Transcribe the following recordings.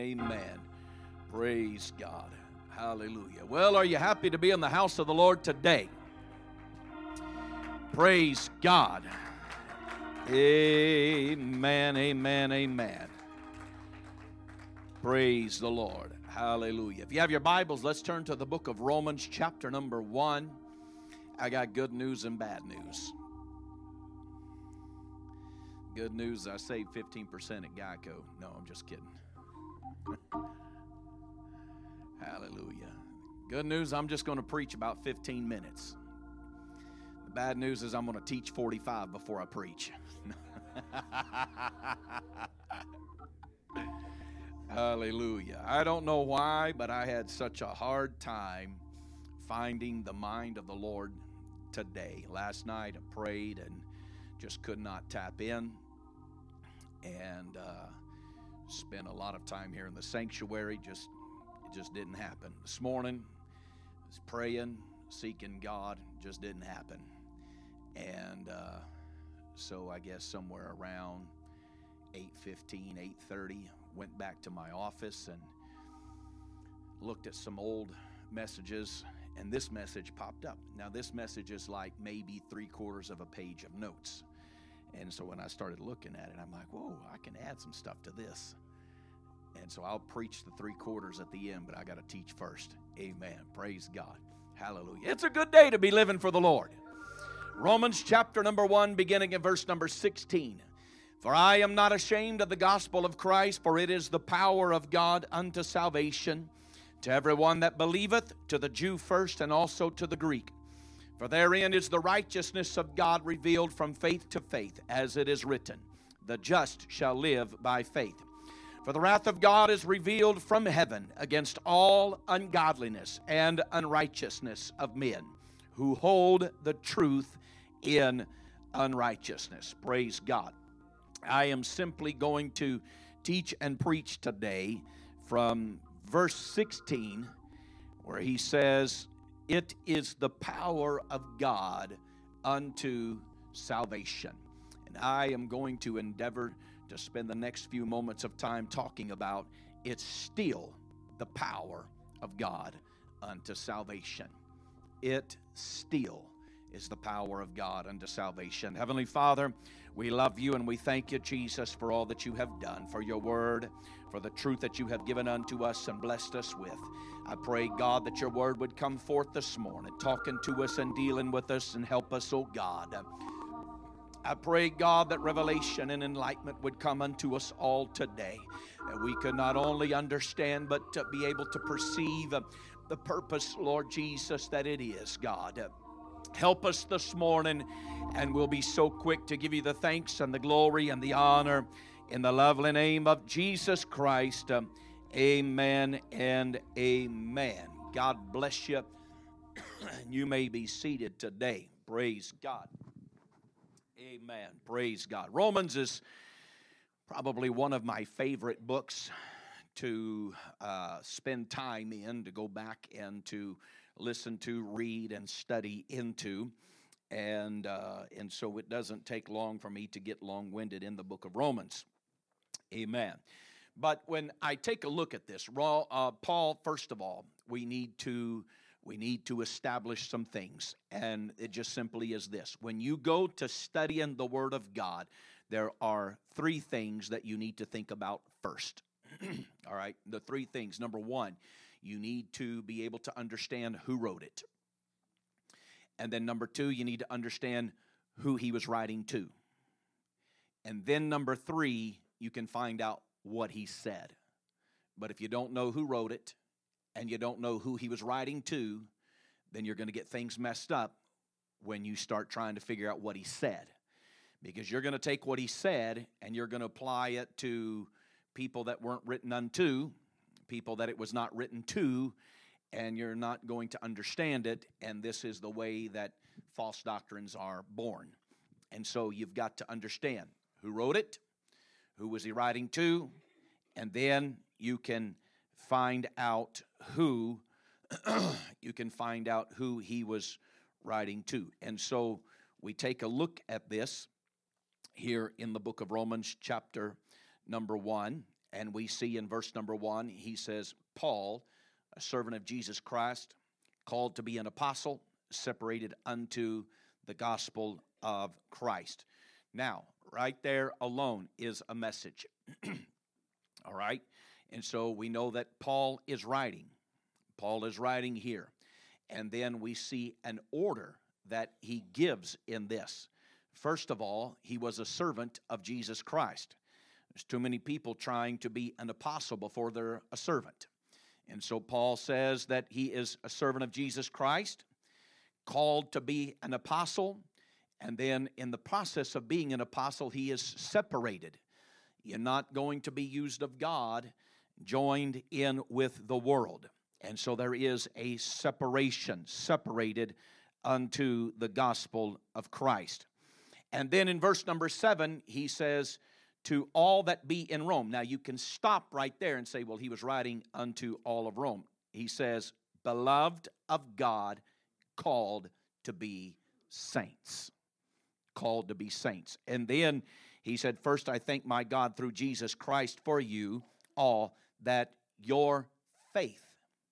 Amen. Praise God. Hallelujah. Well, are you happy to be in the house of the Lord today? Praise God. Amen, amen, amen. Praise the Lord. Hallelujah. If you have your Bibles, let's turn to the book of Romans, chapter number 1. I got good news and bad news. Good news, I saved 15% at Geico. No, I'm just kidding. Hallelujah. Good news, I'm just going to preach about 15 minutes. The bad news is I'm going to teach 45 before I preach. Hallelujah. I don't know why, but I had such a hard time finding the mind of the Lord today. Last night I prayed and just could not tap in, and spent a lot of time here in the sanctuary. It just didn't happen. This morning I was praying, seeking God, just didn't happen. And so I guess somewhere around 8:15, 8:30, went back to my office and looked at some old messages, and this message popped up. Now this message is like maybe 3/4 of a page of notes. And so when I started looking at it, I'm like, whoa, I can add some stuff to this. And so I'll preach the 3/4 at the end, but I got to teach first. Amen. Praise God. Hallelujah. It's a good day to be living for the Lord. Romans chapter number 1, beginning at verse number 16. For I am not ashamed of the gospel of Christ, for it is the power of God unto salvation, to everyone that believeth, to the Jew first, and also to the Greek. For therein is the righteousness of God revealed from faith to faith, as it is written, the just shall live by faith. For the wrath of God is revealed from heaven against all ungodliness and unrighteousness of men, who hold the truth in unrighteousness. Praise God. I am simply going to teach and preach today from verse 16, where he says, it is the power of God unto salvation. And I am going to endeavor to spend the next few moments of time talking about it's still the power of God unto salvation. It still is the power of God unto salvation. Heavenly Father, we love you and we thank you, Jesus, for all that you have done, for your word, for the truth that you have given unto us and blessed us with. I pray, God, that your word would come forth this morning, talking to us and dealing with us, and help us, oh God. I pray, God, that revelation and enlightenment would come unto us all today, that we could not only understand, but to be able to perceive the purpose, Lord Jesus, that it is, God. Help us this morning, and we'll be so quick to give you the thanks and the glory and the honor in the lovely name of Jesus Christ. Amen and amen. God bless you. You may be seated today. Praise God. Amen. Praise God. Romans is probably one of my favorite books to spend time in, to go back and to listen to, read, and study into. And so it doesn't take long for me to get long-winded in the book of Romans. Amen. But when I take a look at this, Paul, first of all, we need to establish some things. And it just simply is this. When you go to studying the Word of God, there are 3 things that you need to think about first. All right, the 3 things. Number 1, you need to be able to understand who wrote it. And then number 2, you need to understand who he was writing to. And then number 3, you can find out what he said. But if you don't know who wrote it, and you don't know who he was writing to, then you're going to get things messed up when you start trying to figure out what he said. Because you're going to take what he said, and you're going to apply it to people that weren't written unto, people that it was not written to, and you're not going to understand it, and this is the way that false doctrines are born. And so you've got to understand who wrote it, who was he writing to, and then you can find out who he was writing to. And so we take a look at this here in the book of Romans chapter number 1, And we see in verse number 1, he says, Paul, a servant of Jesus Christ, called to be an apostle, separated unto the gospel of Christ. Now, right there alone is a message. All right? And so we know that Paul is writing. Paul is writing here. And then we see an order that he gives in this. First of all, he was a servant of Jesus Christ. There's too many people trying to be an apostle before they're a servant. And so Paul says that he is a servant of Jesus Christ, called to be an apostle, and then in the process of being an apostle, he is separated. You're not going to be used of God, joined in with the world. And so there is a separation, separated unto the gospel of Christ. And then in verse number 7, he says, to all that be in Rome. Now you can stop right there and say, well, he was writing unto all of Rome. He says, beloved of God, called to be saints. Called to be saints. And then he said, first I thank my God through Jesus Christ for you all, that your faith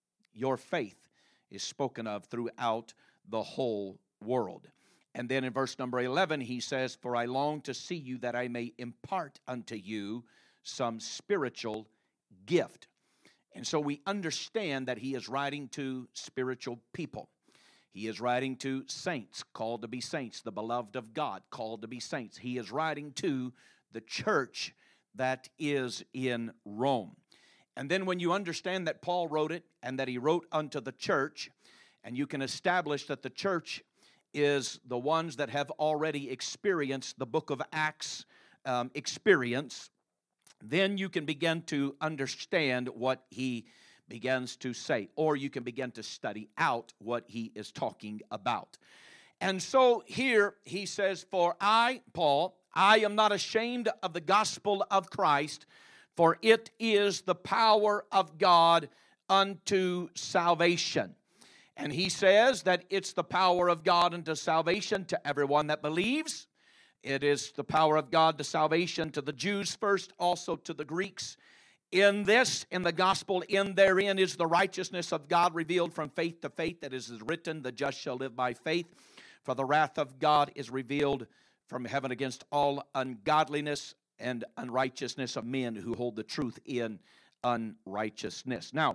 is spoken of throughout the whole world. And then in verse number 11, he says, for I long to see you that I may impart unto you some spiritual gift. And so we understand that he is writing to spiritual people. He is writing to saints, called to be saints, the beloved of God, called to be saints. He is writing to the church that is in Rome. And then when you understand that Paul wrote it and that he wrote unto the church, and you can establish that the church is the ones that have already experienced the book of Acts experience, then you can begin to understand what he begins to say, or you can begin to study out what he is talking about. And so here he says, for I, Paul, I am not ashamed of the gospel of Christ, for it is the power of God unto salvation. And he says that it's the power of God unto salvation to everyone that believes. It is the power of God to salvation to the Jews first, also to the Greeks. In this, in the gospel, in therein is the righteousness of God revealed from faith to faith, that is written, the just shall live by faith. For the wrath of God is revealed from heaven against all ungodliness and unrighteousness of men who hold the truth in unrighteousness. Now,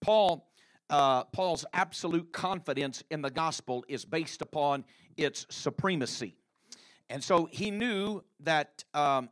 Paul's absolute confidence in the gospel is based upon its supremacy. And so he knew that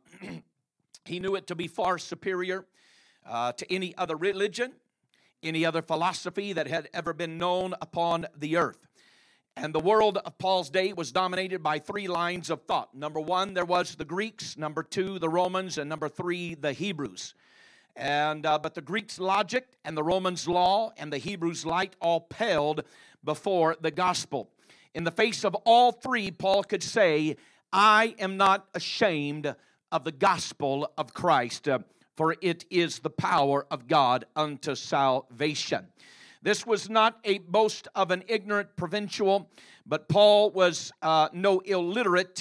he knew it to be far superior to any other religion, any other philosophy that had ever been known upon the earth. And the world of Paul's day was dominated by three lines of thought. Number one, there was the Greeks. Number two, the Romans. And number three, the Hebrews. But the Greeks' logic and the Romans' law and the Hebrews' light all paled before the gospel. In the face of all three, Paul could say, I am not ashamed of the gospel of Christ, for it is the power of God unto salvation. This was not a boast of an ignorant provincial, but Paul was no illiterate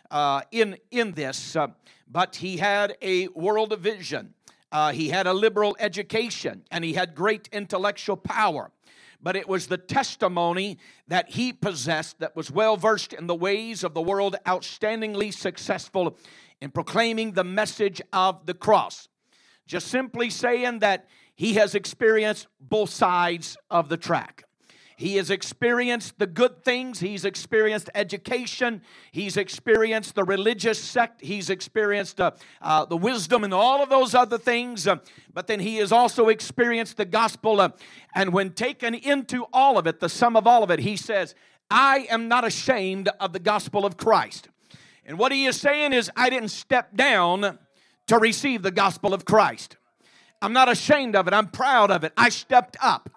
in this, but he had a world vision. He had a liberal education, and he had great intellectual power. But it was the testimony that he possessed that was well versed in the ways of the world, outstandingly successful in proclaiming the message of the cross. Just simply saying that he has experienced both sides of the track. He has experienced the good things. He's experienced education. He's experienced the religious sect. He's experienced the wisdom and all of those other things. But then he has also experienced the gospel. And when taken into all of it, the sum of all of it, he says, I am not ashamed of the gospel of Christ. And what he is saying is, I didn't step down to receive the gospel of Christ. I'm not ashamed of it. I'm proud of it. I stepped up.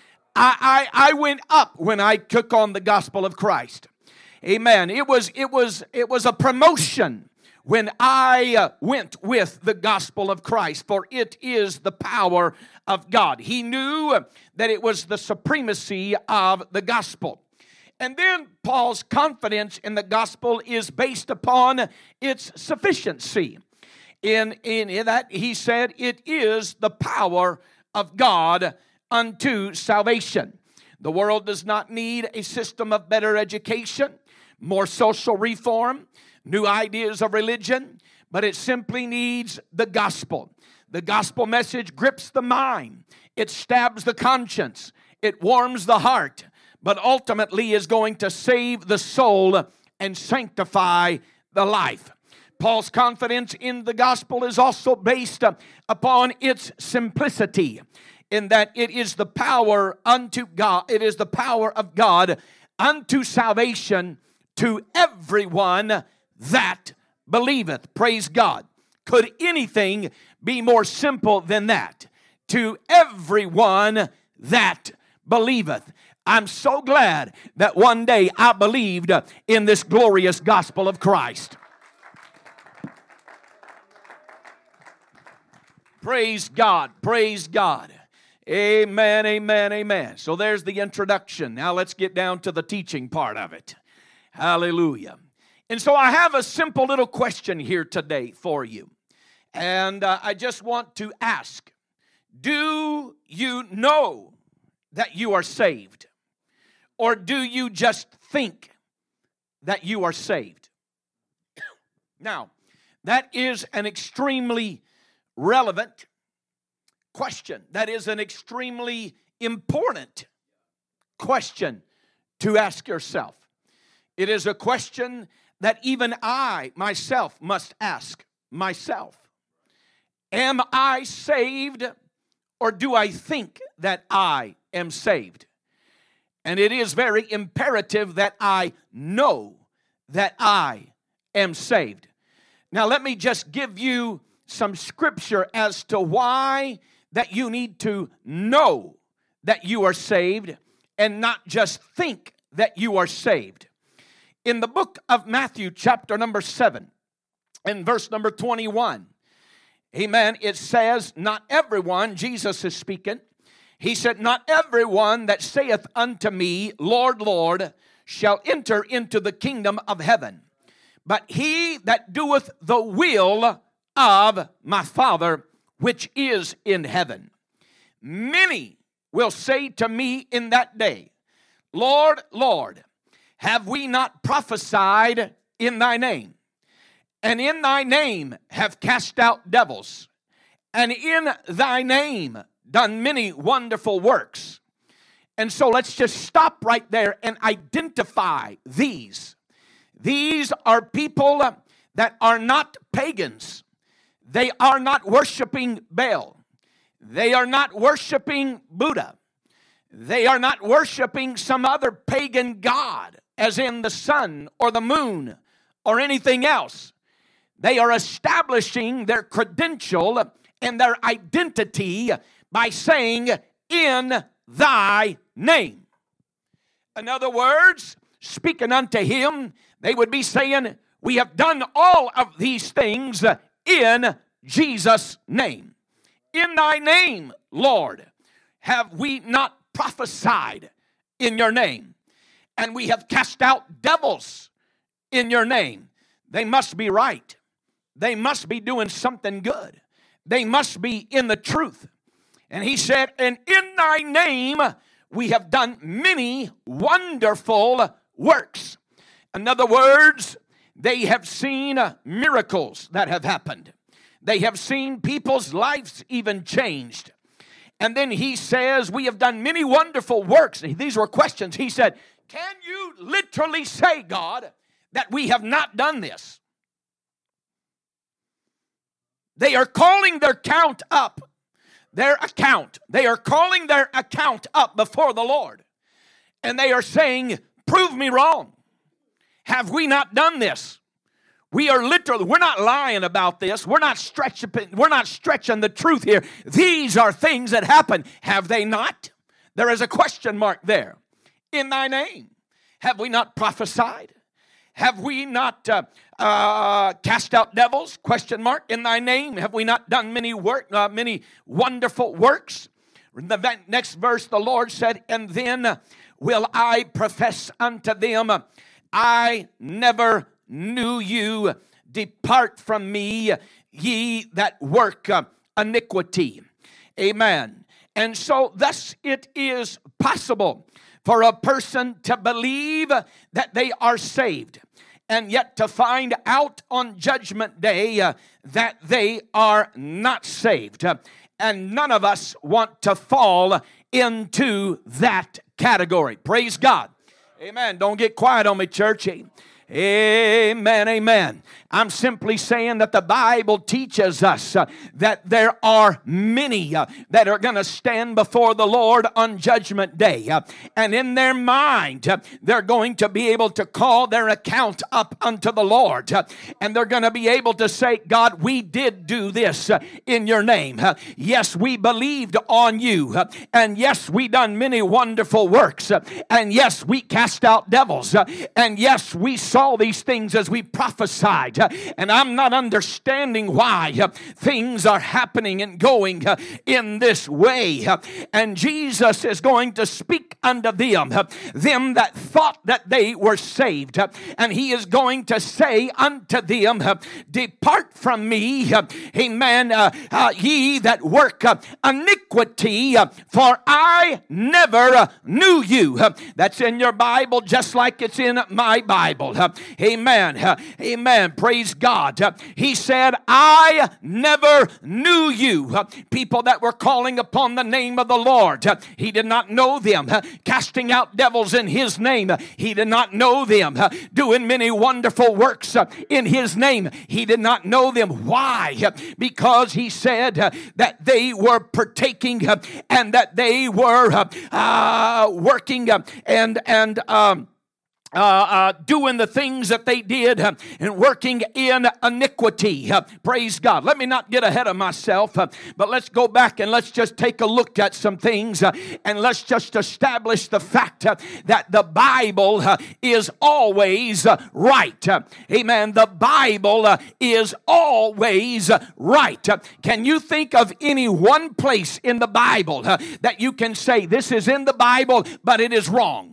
I went up when I took on the gospel of Christ. Amen. It was a promotion when I went with the gospel of Christ, for it is the power of God. He knew that it was the supremacy of the gospel. And then Paul's confidence in the gospel is based upon its sufficiency. In that he said, it is the power of God unto salvation. The world does not need a system of better education, more social reform, new ideas of religion, but it simply needs the gospel. The gospel message grips the mind. It stabs the conscience. It warms the heart, but ultimately is going to save the soul and sanctify the life. Paul's confidence in the gospel is also based upon its simplicity, in that it is the power unto God. It is the power of God unto salvation to everyone that believeth. Praise God. Could anything be more simple than that? To everyone that believeth. I'm so glad that one day I believed in this glorious gospel of Christ. Praise God. Praise God. Amen, amen, amen. So there's the introduction. Now let's get down to the teaching part of it. Hallelujah. And so I have a simple little question here today for you. And I just want to ask, do you know that you are saved? Or do you just think that you are saved? Now, that is an extremely relevant question. That is an extremely important question to ask yourself. It is a question that even I, myself, must ask myself. Am I saved, or do I think that I am saved? And it is very imperative that I know that I am saved. Now let me just give you some scripture as to why that you need to know that you are saved and not just think that you are saved. In the book of Matthew, chapter number 7, and verse number 21, amen, it says, not everyone, Jesus is speaking, he said, not everyone that saith unto me, Lord, Lord, shall enter into the kingdom of heaven, but he that doeth the will of my Father which is in heaven. Many will say to me in that day, Lord, Lord, have we not prophesied in thy name? And in thy name have cast out devils, and in thy name done many wonderful works. And so let's just stop right there and identify these. These are people that are not pagans. They are not worshiping Baal. They are not worshiping Buddha. They are not worshiping some other pagan god, as in the sun or the moon or anything else. They are establishing their credential and their identity by saying, in thy name. In other words, speaking unto him, they would be saying, we have done all of these things in Jesus' name. In thy name, Lord, have we not prophesied in your name? And we have cast out devils in your name. They must be right. They must be doing something good. They must be in the truth. And he said, and in thy name we have done many wonderful works. In other words, they have seen miracles that have happened. They have seen people's lives even changed. And then he says, we have done many wonderful works. These were questions. He said, can you literally say, God, that we have not done this? They are calling their count up. Their account. They are calling their account up before the Lord. And they are saying, prove me wrong. Have we not done this? We are literally, we're not lying about this. We're not stretching the truth here. These are things that happen. Have they not? There is a question mark there. In thy name, have we not prophesied? Have we not cast out devils? Question mark. In thy name, have we not done many wonderful works? In the next verse, the Lord said, and then will I profess unto them, I never knew you. Depart from me, ye that work iniquity. Amen. And so thus it is possible for a person to believe that they are saved, and yet to find out on Judgment Day that they are not saved. And none of us want to fall into that category. Praise God. Amen. Don't get quiet on me, church. Amen, amen. I'm simply saying that the Bible teaches us that there are many that are going to stand before the Lord on Judgment Day. And in their mind, they're going to be able to call their account up unto the Lord. And they're going to be able to say, God, we did do this in your name. Yes, we believed on you. And yes, we done many wonderful works. And yes, we cast out devils. And yes, we saw these things as we prophesied. And I'm not understanding why things are happening and going in this way. And Jesus is going to speak unto them that thought that they were saved. And he is going to say unto them, depart from me, amen, ye that work iniquity, for I never knew you. That's in your Bible just like it's in my Bible. Amen. Amen. Praise God. He said, I never knew you. People that were calling upon the name of the Lord. He did not know them. Casting out devils in his name. He did not know them. Doing many wonderful works in his name. He did not know them. Why? Because he said that they were partaking and that they were working and doing the things that they did and working in iniquity. Praise God. Let me not get ahead of myself, but let's go back and let's just take a look at some things and let's just establish the fact that the Bible is always right. Amen. The Bible is always right. Can you think of any one place in the Bible that you can say this is in the Bible, but it is wrong?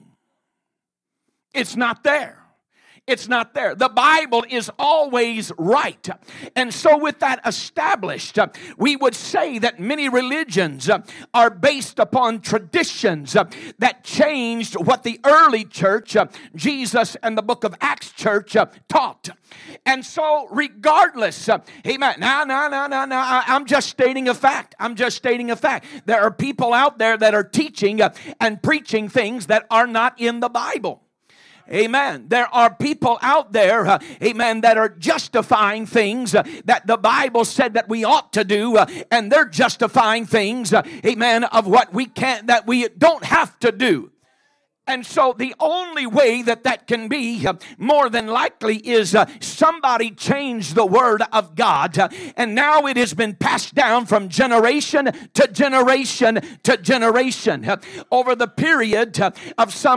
It's not there. It's not there. The Bible is always right. And so with that established, we would say that many religions are based upon traditions that changed what the early church, Jesus and the book of Acts church taught. And so regardless, amen. No, I'm just stating a fact. I'm just stating a fact. There are people out there that are teaching and preaching things that are not in the Bible. Amen. There are people out there, amen, that are justifying things that the Bible said that we ought to do, and they're justifying things, amen, of what we can't, that we don't have to do. And so the only way that can be more than likely is somebody changed the word of God, and now it has been passed down from generation to generation to generation. Over the period of some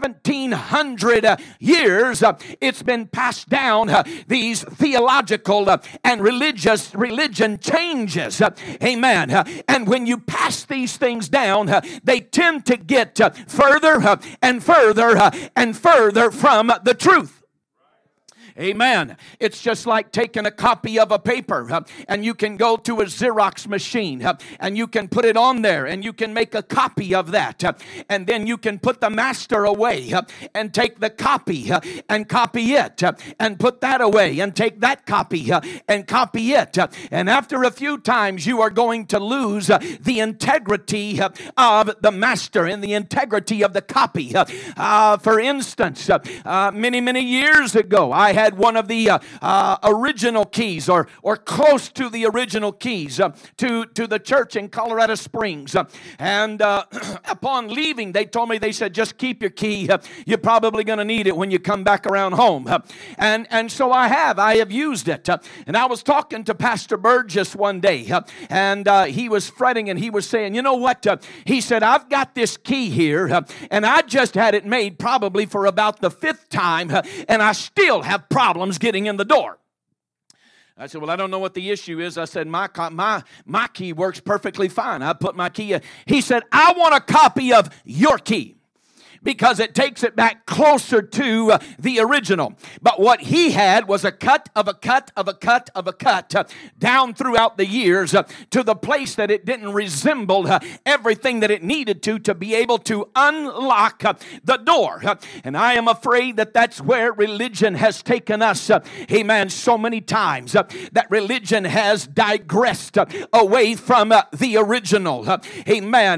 1700 years, it's been passed down, these theological and religion changes. Amen. And when you pass these things down, they tend to get further and further and further from the truth. Amen. It's just like taking a copy of a paper and you can go to a Xerox machine and you can put it on there and you can make a copy of that, and then you can put the master away and take the copy and copy it and put that away and take that copy and copy it. And after a few times you are going to lose the integrity of the master and the integrity of the copy. For instance, many years ago, I had one of the original keys or close to the original keys to the church in Colorado Springs. And upon leaving, they told me, they said, just keep your key. You're probably going to need it when you come back around home. And so I have used it. And I was talking to Pastor Burgess one day, and he was fretting and he was saying, you know what? He said, I've got this key here, and I just had it made probably for about the 5th time, and I still have problems getting in the door. I said, well, I don't know what the issue is. I said, my key works perfectly fine. I put my key in. He said, I want a copy of your key, because it takes it back closer to the original. But what he had was a cut of a cut of a cut of a cut down throughout the years to the place that it didn't resemble everything that it needed to be able to unlock the door. And I am afraid that that's where religion has taken us, amen, so many times, that religion has digressed away from the original, amen.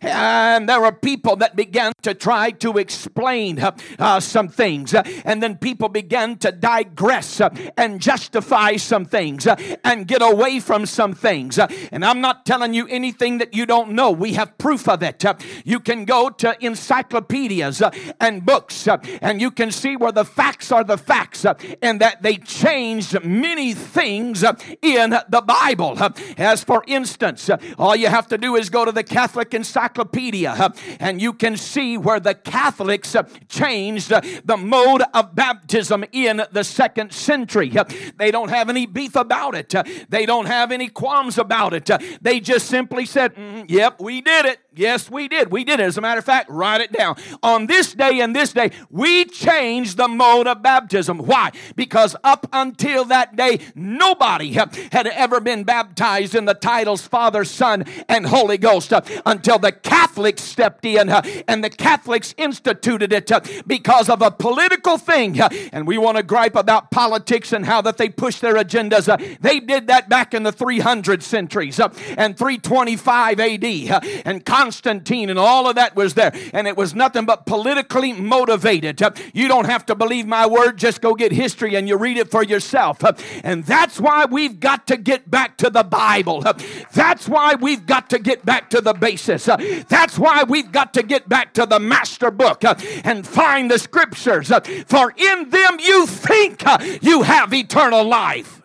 And there are people that began to try to explain some things, and then people began to digress and justify some things and get away from some things. And I'm not telling you anything that you don't know. We have proof of it. You can go to encyclopedias and books, and you can see where the facts are the facts, and that they changed many things in the Bible. As for instance, all you have to do is go to the Catholic Encyclopedia, and you can see where the Catholics changed the mode of baptism in the 2nd century. They don't have any beef about it. They don't have any qualms about it. They just simply said, yep, we did it. Yes, we did. We did it. As a matter of fact, write it down. On this day and this day, we changed the mode of baptism. Why? Because up until that day, nobody had ever been baptized in the titles Father, Son, and Holy Ghost until the Catholics stepped in, and the Catholics instituted it because of a political thing. And we want to gripe about politics and how that they push their agendas. They did that back in the 300 centuries and 325 AD, and Constantine and all of that was there, and it was nothing but politically motivated. You don't have to believe my word, just go get history and you read it for yourself. And that's why we've got to get back to the Bible. That's why we've got to get back to the basis. That's why we've got to get back to the master book and find the scriptures, for in them you think you have eternal life.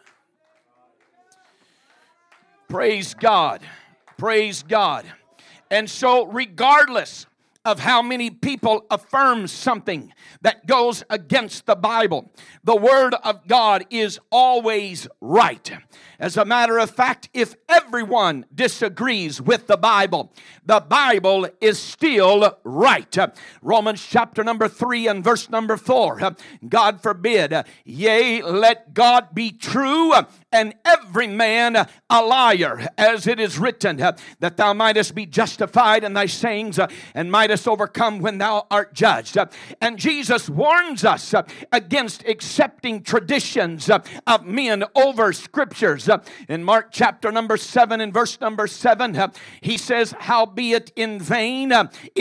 Praise God. Praise God. And so regardless of how many people affirm something that goes against the Bible, the Word of God is always right. As a matter of fact, if everyone disagrees with the Bible is still right. Romans chapter number 3 and verse number 4. God forbid, yea, let God be true and every man a liar, as it is written, that thou mightest be justified in thy sayings and mightest overcome when thou art judged. And Jesus warns us against accepting traditions of men over scriptures. In Mark chapter number 7 and verse number 7, he says, howbeit in vain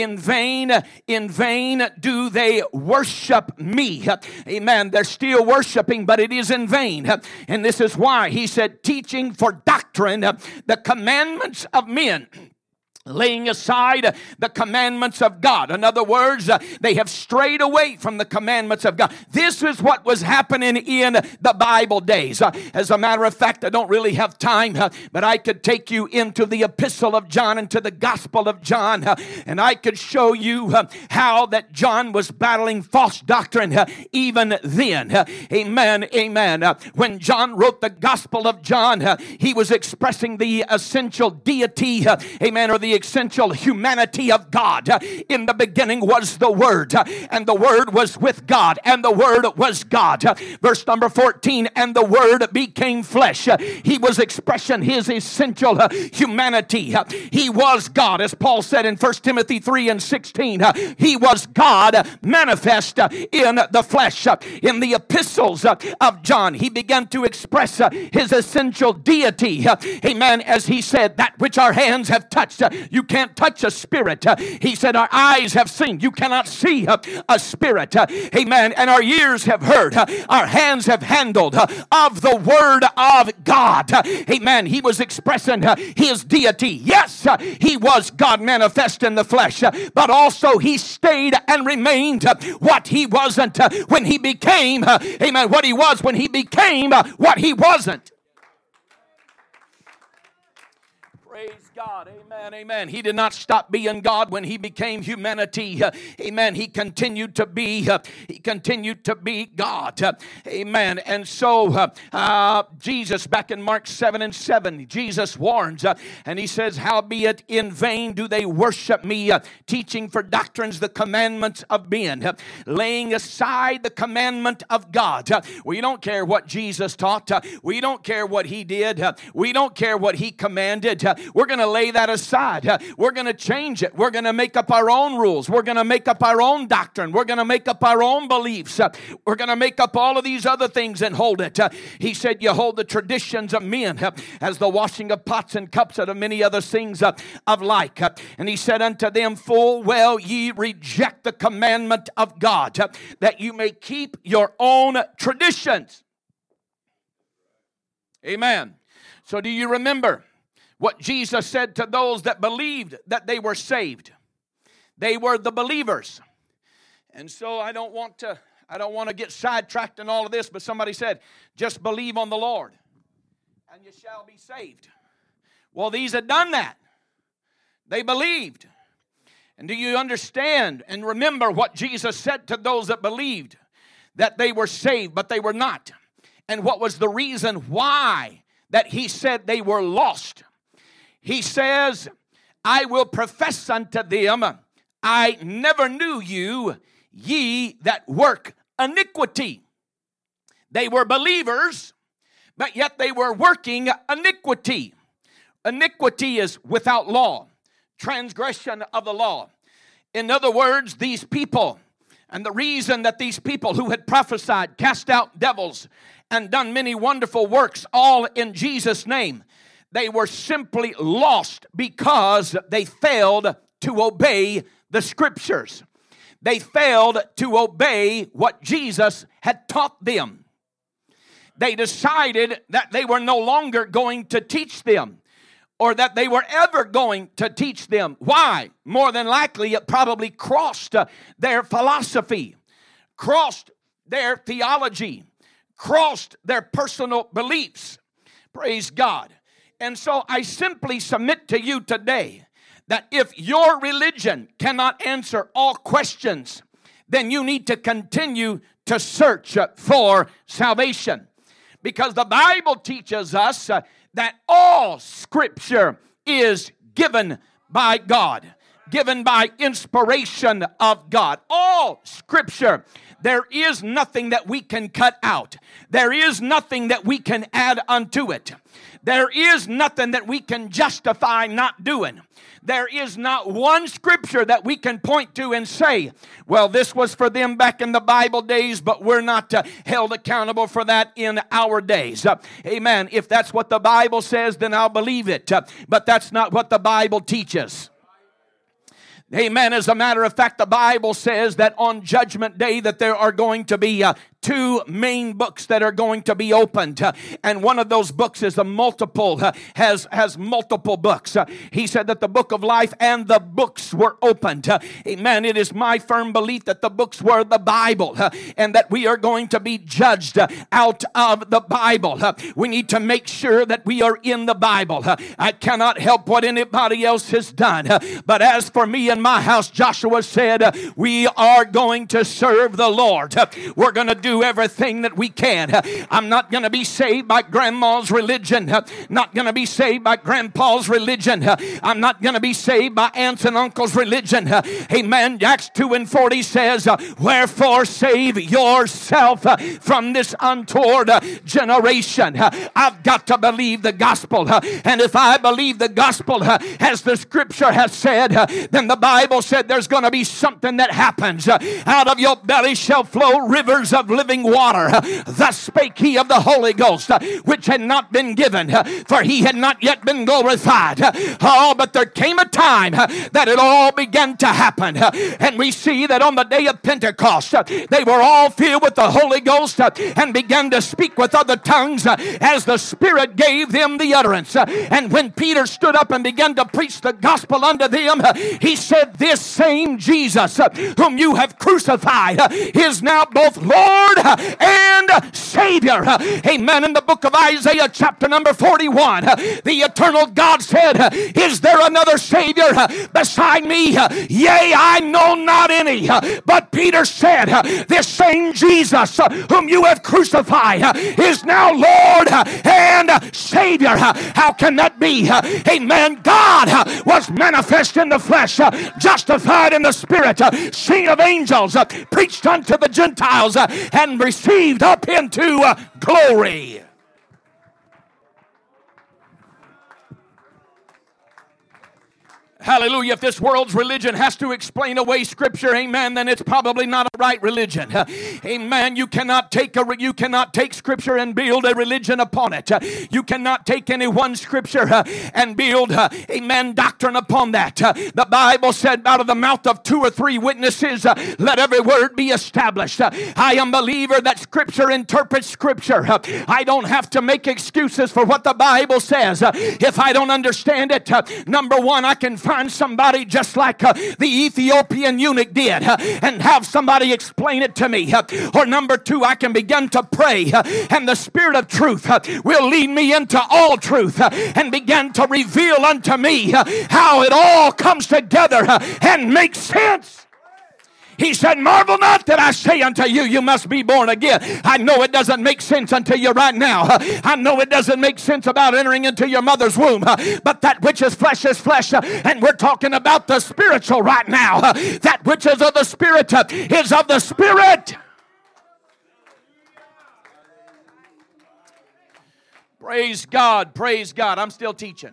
do they worship me. Amen. They're still worshiping, but it is in vain. And this is why he said, teaching for doctrine the commandments of men, laying aside the commandments of God. In other words, they have strayed away from the commandments of God. This is what was happening in the Bible days. As a matter of fact, I don't really have time, but I could take you into the epistle of John, into the gospel of John, and I could show you how that John was battling false doctrine even then. Amen, amen. When John wrote the gospel of John, he was expressing the essential deity, amen, or the essential humanity of God. In the beginning was the Word, and the Word was with God, and the Word was God. Verse number 14, and the Word became flesh. He was expressing his essential humanity. He was God, as Paul said in 1 Timothy 3 and 16. He was God manifest in the flesh. In the epistles of John, he began to express his essential deity. Amen. As he said, that which our hands have touched, you can't touch a spirit. He said, our eyes have seen, you cannot see a spirit. Amen. And our ears have heard, our hands have handled of the Word of God. Amen. He was expressing his deity. Yes, he was God manifest in the flesh, but also he stayed and remained what he wasn't when he became, amen, what he was when he became what he wasn't. Praise God. God. Amen. Amen. He did not stop being God when he became humanity. Amen. He continued to be God. Amen. And so Jesus, back in Mark 7:7, Jesus warns and he says, howbeit in vain do they worship me, teaching for doctrines the commandments of men, laying aside the commandment of God. We don't care what Jesus taught. We don't care what he did. We don't care what he commanded. We're going to lay that aside. We're going to change it. We're going to make up our own rules. We're going to make up our own doctrine. We're going to make up our own beliefs. We're going to make up all of these other things and hold it. He said, you hold the traditions of men as the washing of pots and cups and of many other things of like. And he said unto them, full well ye reject the commandment of God, that you may keep your own traditions. Amen. So do you remember what Jesus said to those that believed that they were saved? They were the believers. And so I don't want to get sidetracked in all of this, but somebody said, just believe on the Lord and you shall be saved. Well, these had done that. They believed. And do you understand and remember what Jesus said to those that believed? That they were saved, but they were not. And what was the reason why that he said they were lost? He says, I will profess unto them, I never knew you, ye that work iniquity. They were believers, but yet they were working iniquity. Iniquity is without law, transgression of the law. In other words, these people, and the reason that these people who had prophesied, cast out devils, and done many wonderful works, all in Jesus' name, they were simply lost because they failed to obey the Scriptures. They failed to obey what Jesus had taught them. They decided that they were no longer going to teach them, or that they were ever going to teach them. Why? More than likely, it probably crossed their philosophy, crossed their theology, crossed their personal beliefs. Praise God. And so I simply submit to you today that if your religion cannot answer all questions, then you need to continue to search for salvation. Because the Bible teaches us that all Scripture is given by God, given by inspiration of God. All Scripture. There is nothing that we can cut out. There is nothing that we can add unto it. There is nothing that we can justify not doing. There is not one Scripture that we can point to and say, well, this was for them back in the Bible days, but we're not held accountable for that in our days. Amen. If that's what the Bible says, then I'll believe it. But that's not what the Bible teaches. Amen. As a matter of fact, the Bible says that on Judgment Day that there are going to be two main books that are going to be opened, and one of those books is has multiple books. He said that the book of life and the books were opened. Amen. It is my firm belief that the books were the Bible, and that we are going to be judged out of the Bible. We need to make sure that we are in the Bible. I cannot help what anybody else has done, but as for me and my house, Joshua said, we are going to serve the Lord. We're going to do everything that we can. I'm not going to be saved by grandma's religion, not going to be saved by grandpa's religion. I'm not going to be saved by aunts and uncles' religion. Amen. Acts 2:40 says, wherefore save yourself from this untoward generation. I've got to believe the gospel, and if I believe the gospel as the Scripture has said, then the Bible said there's going to be something that happens. Out of your belly shall flow rivers of living water. Thus spake he of the Holy Ghost, which had not been given, for he had not yet been glorified. Oh, but there came a time that it all began to happen. And we see that on the day of Pentecost, they were all filled with the Holy Ghost and began to speak with other tongues as the Spirit gave them the utterance. And when Peter stood up and began to preach the gospel unto them, he said, this same Jesus whom you have crucified is now both Lord Lord and Savior. Amen. In the book of Isaiah, chapter number 41, the eternal God said, is there another Savior beside me? Yea, I know not any. But Peter said, this same Jesus whom you have crucified is now Lord and Savior. How can that be? Amen. God was manifest in the flesh, justified in the spirit, seen of angels, preached unto the Gentiles, and received up into glory. Hallelujah. If this world's religion has to explain away Scripture, amen, then it's probably not a right religion. Amen. You cannot take Scripture and build a religion upon it. You cannot take any one Scripture and build, amen, doctrine upon that. The Bible said, out of the mouth of 2 or 3 witnesses, let every word be established. I am a believer that Scripture interprets Scripture. I don't have to make excuses for what the Bible says. If I don't understand it, number one, I can find somebody just like the Ethiopian eunuch did and have somebody explain it to me. Or number two, I can begin to pray and the Spirit of truth will lead me into all truth and begin to reveal unto me how it all comes together and makes sense. He said, marvel not that I say unto you, you must be born again. I know it doesn't make sense unto you right now. I know it doesn't make sense about entering into your mother's womb. But that which is flesh is flesh. And we're talking about the spiritual right now. That which is of the Spirit is of the Spirit. Praise God. Praise God. I'm still teaching.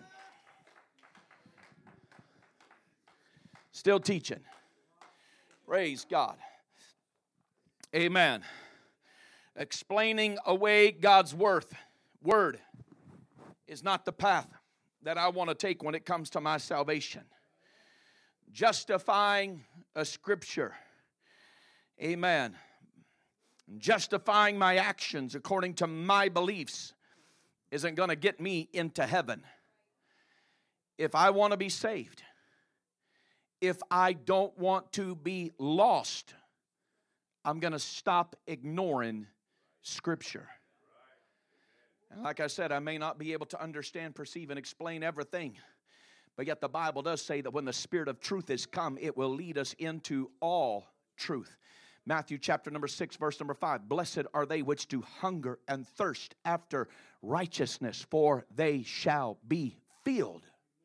Still teaching. Praise God. Amen. Explaining away God's word is not the path that I want to take when it comes to my salvation. Justifying a Scripture. Amen. Justifying my actions according to my beliefs isn't going to get me into heaven. If I want to be saved, if I don't want to be lost, I'm going to stop ignoring Scripture. And like I said, I may not be able to understand, perceive, and explain everything. But yet the Bible does say that when the Spirit of truth is come, it will lead us into all truth. Matthew chapter number 6, verse number 5. Blessed are they which do hunger and thirst after righteousness, for they shall be filled.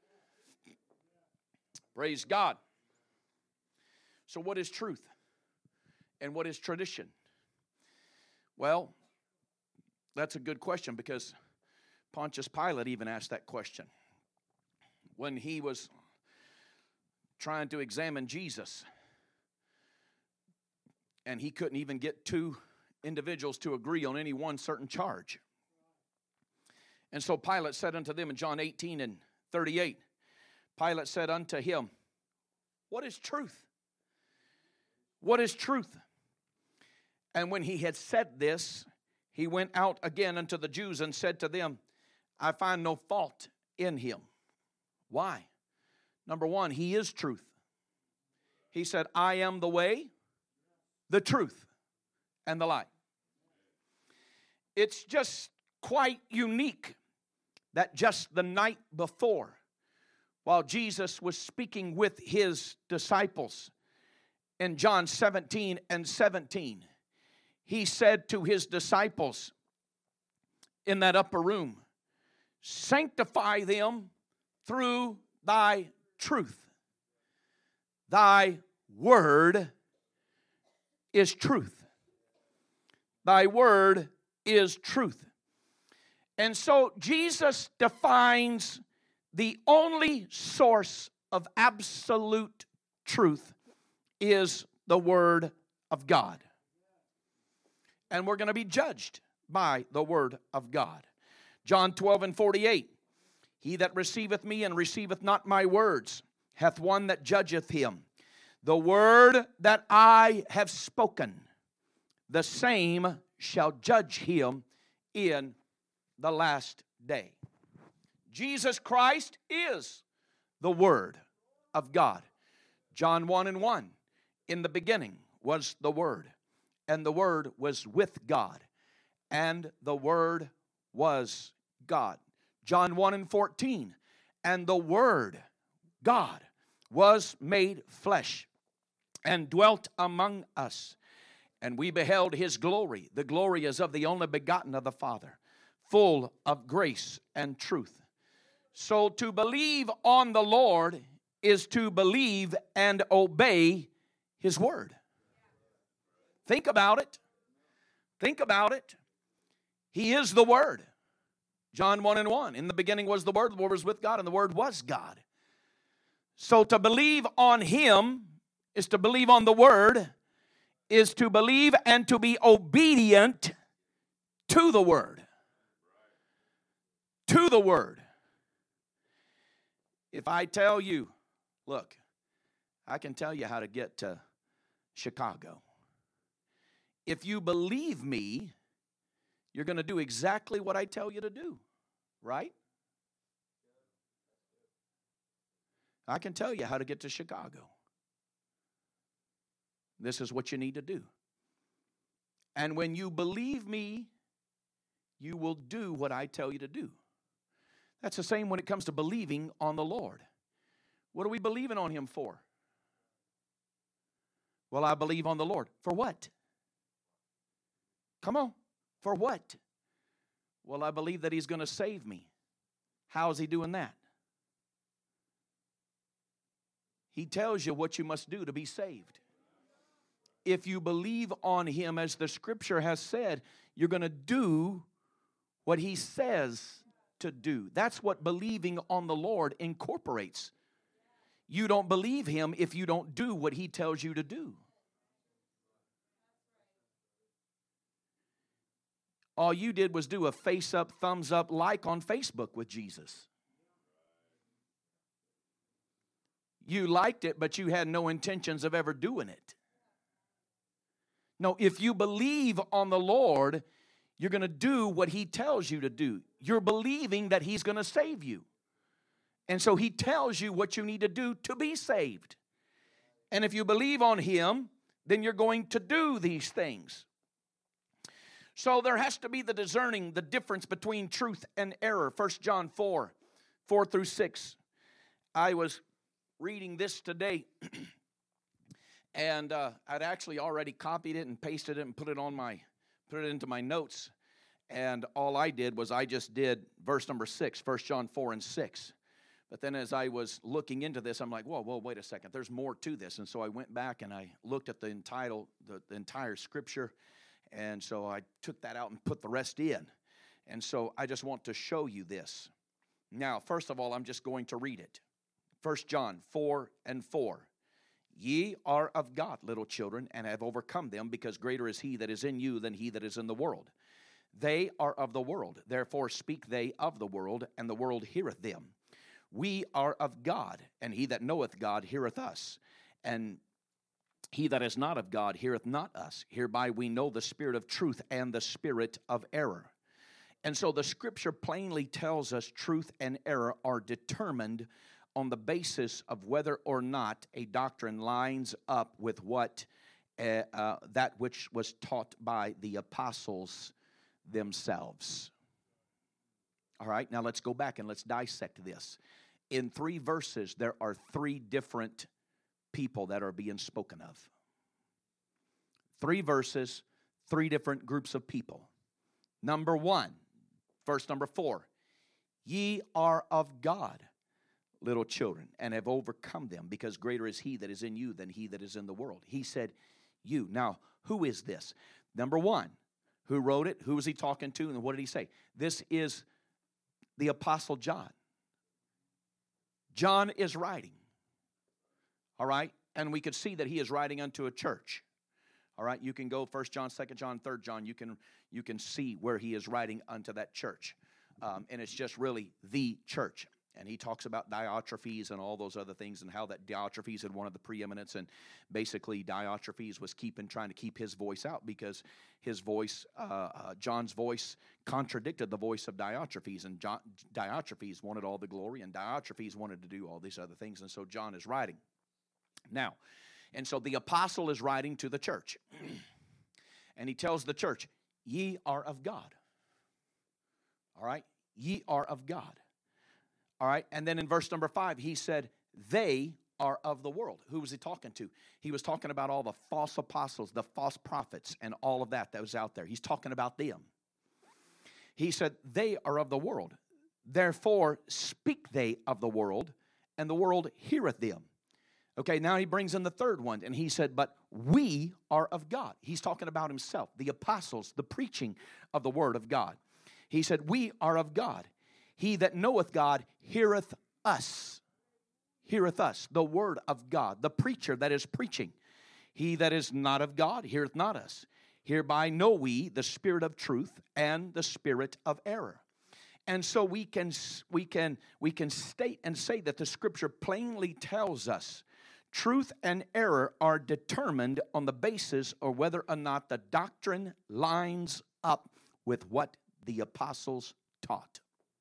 Praise God. So what is truth? And what is tradition? Well, that's a good question because Pontius Pilate even asked that question when he was trying to examine Jesus. And he couldn't even get 2 individuals to agree on any one certain charge. And so Pilate said unto them in John 18 and 38, Pilate said unto him, what is truth? What is truth? And when he had said this, he went out again unto the Jews and said to them, I find no fault in him. Why? Number one, he is truth. He said, I am the way, the truth, and the light. It's just quite unique that just the night before, while Jesus was speaking with his disciples in John 17 and 17, he said to his disciples in that upper room, sanctify them through thy truth. Thy word is truth. Thy word is truth. And so Jesus defines the only source of absolute truth is the Word of God. And we're going to be judged by the Word of God. John 12 and 48. He that receiveth me and receiveth not my words hath one that judgeth him. The word that I have spoken, the same shall judge him in the last day. Jesus Christ is the Word of God. John 1 and 1. In the beginning was the Word, and the Word was with God, and the Word was God. John 1:14, and the Word, God, was made flesh and dwelt among us. And we beheld His glory. The glory is of the only begotten of the Father, full of grace and truth. So to believe on the Lord is to believe and obey His Word. Think about it. Think about it. He is the Word. John 1:1, in the beginning was the Word was with God, and the Word was God. So to believe on Him is to believe on the Word, is to believe and to be obedient to the Word. To the Word. If I tell you, look, I can tell you how to get to Chicago. If you believe me, you're going to do exactly what I tell you to do, right? I can tell you how to get to Chicago. This is what you need to do. And when you believe me, you will do what I tell you to do. That's the same when it comes to believing on the Lord. What are we believing on Him for? Well, I believe on the Lord. For what? Come on. For what? Well, I believe that He's going to save me. How is He doing that? He tells you what you must do to be saved. If you believe on Him, as the Scripture has said, you're going to do what He says to do. That's what believing on the Lord incorporates. You don't believe Him if you don't do what He tells you to do. All you did was do a face up, thumbs up, like on Facebook with Jesus. You liked it, but you had no intentions of ever doing it. No, if you believe on the Lord, you're going to do what He tells you to do. You're believing that He's going to save you. And so He tells you what you need to do to be saved. And if you believe on Him, then you're going to do these things. So there has to be the discerning, the difference between truth and error. 1 John 4:4-6. I was reading this today, and I'd actually already copied it and pasted it and put it into my notes. And all I did was I just did verse number 6, 1 John 4:6. But then as I was looking into this, I'm like, whoa, wait a second. There's more to this. And so I went back and I looked at the entire Scripture. And so I took that out and put the rest in. And so I just want to show you this. Now, first of all, I'm just going to read it. 1 John 4:4. Ye are of God, little children, and have overcome them, because greater is He that is in you than he that is in the world. They are of the world, therefore speak they of the world, and the world heareth them. We are of God, and he that knoweth God heareth us. And he that is not of God heareth not us. Hereby we know the spirit of truth and the spirit of error. And so the Scripture plainly tells us truth and error are determined on the basis of whether or not a doctrine lines up with what that which was taught by the apostles themselves. All right, now let's go back and let's dissect this. In 3 verses, there are 3 different people that are being spoken of. 3 verses, 3 different groups of people. Number 1, verse number 4. Ye are of God, little children, and have overcome them, because greater is He that is in you than he that is in the world. He said, you. Now, who is this? Number 1, who wrote it? Who was he talking to? And what did he say? This is the Apostle John. John is writing. All right? And we could see that he is writing unto a church. All right? You can go 1 John, 2 John, 3 John. You can see where he is writing unto that church. And it's just really the church. And he talks about Diotrephes and all those other things, and how that Diotrephes had wanted the preeminence, and basically Diotrephes was trying to keep his voice out, because his voice, John's voice, contradicted the voice of Diotrephes, and Diotrephes wanted all the glory, and Diotrephes wanted to do all these other things, and so John is writing. Now, and so the apostle is writing to the church. And he tells the church, ye are of God. All right? Ye are of God. All right? And then in verse number 5, he said, they are of the world. Who was he talking to? He was talking about all the false apostles, the false prophets, and all of that was out there. He's talking about them. He said, they are of the world. Therefore speak they of the world, and the world heareth them. Okay, now he brings in the third one, and he said, but we are of God. He's talking about himself, the apostles, the preaching of the word of God. He said, we are of God. He that knoweth God heareth us. Heareth us, the word of God, the preacher that is preaching. He that is not of God heareth not us. Hereby know we the spirit of truth and the spirit of error. And so we can state and say that the Scripture plainly tells us truth and error are determined on the basis of whether or not the doctrine lines up with what the apostles taught.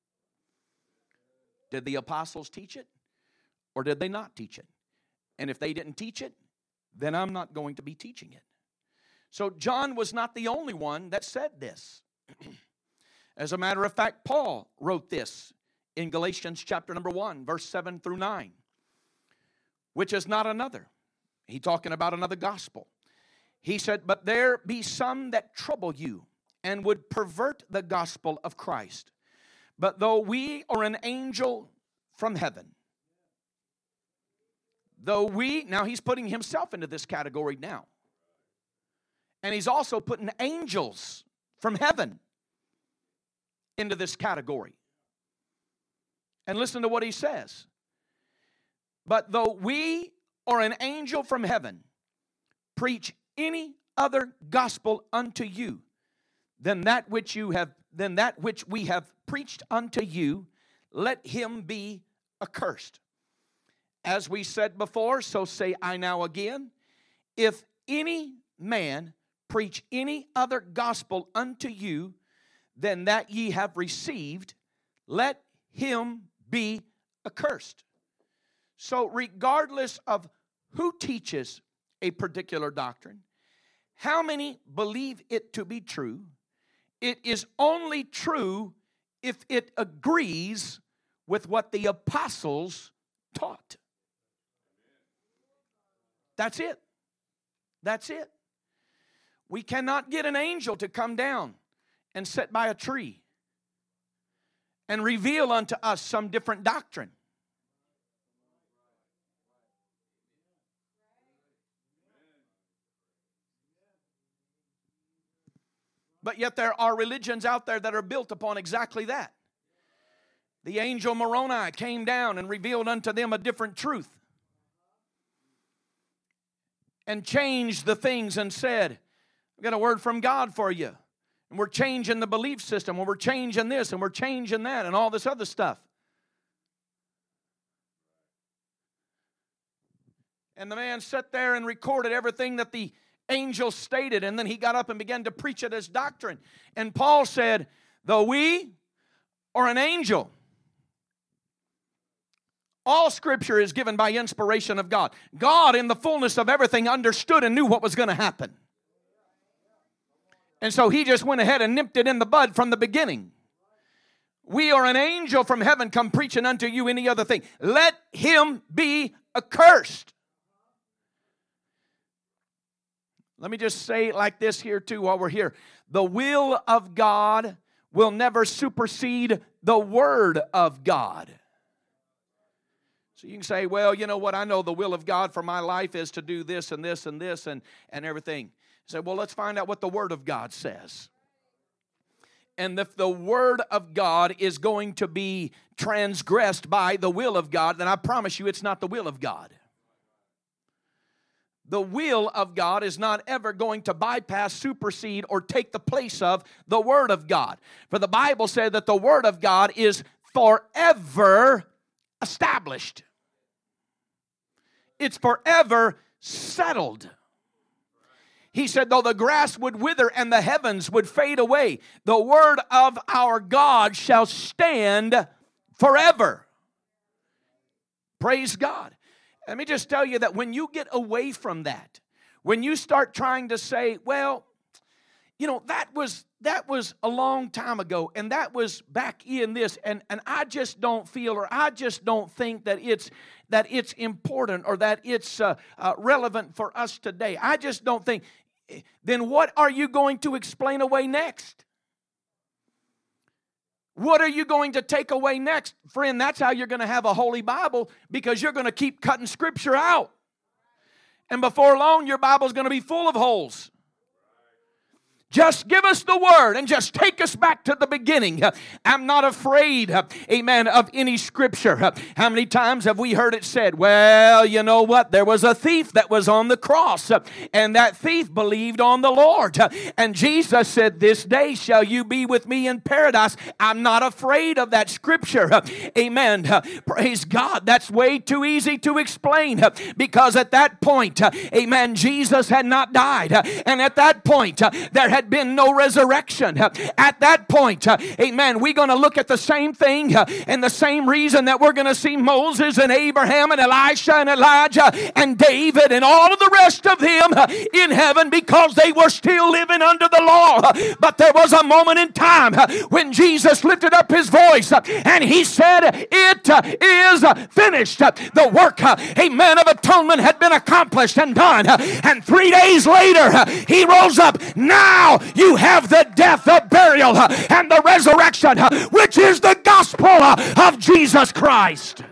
Did the apostles teach it, or did they not teach it? And if they didn't teach it, then I'm not going to be teaching it. So John was not the only one that said this. As a matter of fact, Paul wrote this in Galatians chapter number 1, verse 7 through 9, which is not another. He's talking about another gospel. He said, but there be some that trouble you and would pervert the gospel of Christ. But though we are an angel from heaven, now he's putting himself into this category now. And he's also putting angels from heaven into this category. And listen to what he says. But though we or an angel from heaven preach any other gospel unto you than that which we have preached unto you, let him be accursed. As we said before, so say I now again, if any man preach any other gospel unto you than that ye have received, let him be accursed. So regardless of who teaches a particular doctrine, how many believe it to be true, it is only true if it agrees with what the apostles taught. That's it. That's it. We cannot get an angel to come down and sit by a tree and reveal unto us some different doctrine. But yet there are religions out there that are built upon exactly that. The angel Moroni came down and revealed unto them a different truth. And changed the things and said, I've got a word from God for you. And we're changing the belief system, and we're changing this, and we're changing that, and all this other stuff. And the man sat there and recorded everything that the angel stated, and then he got up and began to preach it as doctrine. And Paul said, though we are an angel, all Scripture is given by inspiration of God. God, in the fullness of everything, understood and knew what was going to happen. And so he just went ahead and nipped it in the bud from the beginning. We are an angel from heaven come preaching unto you any other thing. Let him be accursed. Let me just say it like this here too while we're here. The will of God will never supersede the word of God. So you can say, well, you know what, I know the will of God for my life is to do this and this and this and everything. You say, well, let's find out what the Word of God says. And if the Word of God is going to be transgressed by the will of God, then I promise you it's not the will of God. The will of God is not ever going to bypass, supersede, or take the place of the Word of God. For the Bible said that the Word of God is forever established. It's forever settled. He said, though the grass would wither and the heavens would fade away, the word of our God shall stand forever. Praise God. Let me just tell you that when you get away from that, when you start trying to say, well, that was a long time ago, and that was back in this, and I just don't feel, or I just don't think that it's important, or that it's relevant for us today. I just don't think. Then what are you going to explain away next? What are you going to take away next? Friend, that's how you're going to have a Holy Bible, because you're going to keep cutting Scripture out. And before long, your Bible's going to be full of holes. Just give us the Word and just take us back to the beginning. I'm not afraid, amen, of any Scripture. How many times have we heard it said, well, you know what? There was a thief that was on the cross, and that thief believed on the Lord. And Jesus said, this day shall you be with me in paradise. I'm not afraid of that Scripture. Amen. Praise God. That's way too easy to explain, because at that point, amen, Jesus had not died. And at that point, there had been no resurrection. At that point, amen, we're going to look at the same thing, and the same reason that we're going to see Moses and Abraham and Elisha and Elijah and David and all of the rest of them in heaven, because they were still living under the law. But there was a moment in time when Jesus lifted up his voice and he said, it is finished. The work, amen, of atonement had been accomplished and done. And 3 days later, he rose up. Now you have the death, the burial, and the resurrection, which is the gospel of Jesus Christ.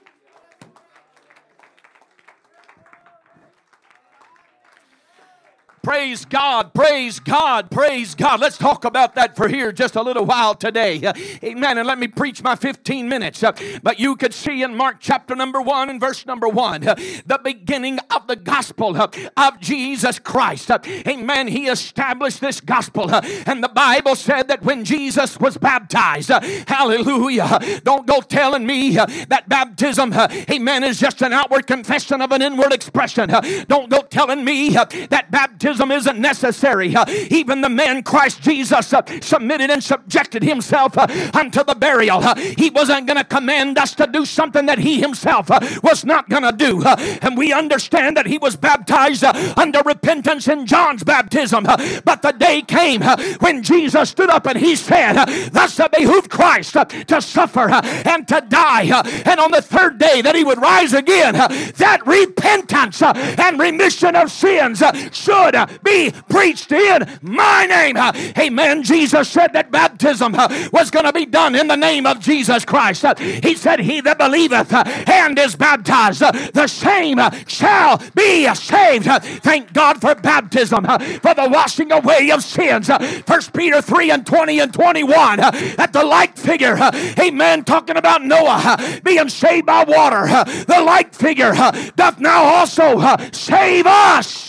Praise God, praise God, praise God. Let's talk about that for here just a little while today. Amen. And let me preach my 15 minutes. But you could see in Mark chapter number 1 and verse number 1, the beginning of the gospel of Jesus Christ. Amen. He established this gospel. And the Bible said that when Jesus was baptized, hallelujah, don't go telling me that baptism, amen, is just an outward confession of an inward expression. Don't go telling me that baptism isn't necessary. Even the man Christ Jesus submitted and subjected himself unto the burial. He wasn't going to command us to do something that he himself was not going to do. And we understand that he was baptized under repentance in John's baptism. But the day came when Jesus stood up and he said, thus it behooved Christ to suffer and to die, and on the third day that he would rise again, that repentance and remission of sins should be preached in my name. Amen. Jesus said that baptism was going to be done in the name of Jesus Christ. He said, he that believeth and is baptized, the same shall be saved. Thank God for baptism, for the washing away of sins. 1 Peter 3 and 20 and 21, at the like figure, amen, talking about Noah being saved by water, the like figure doth now also save us.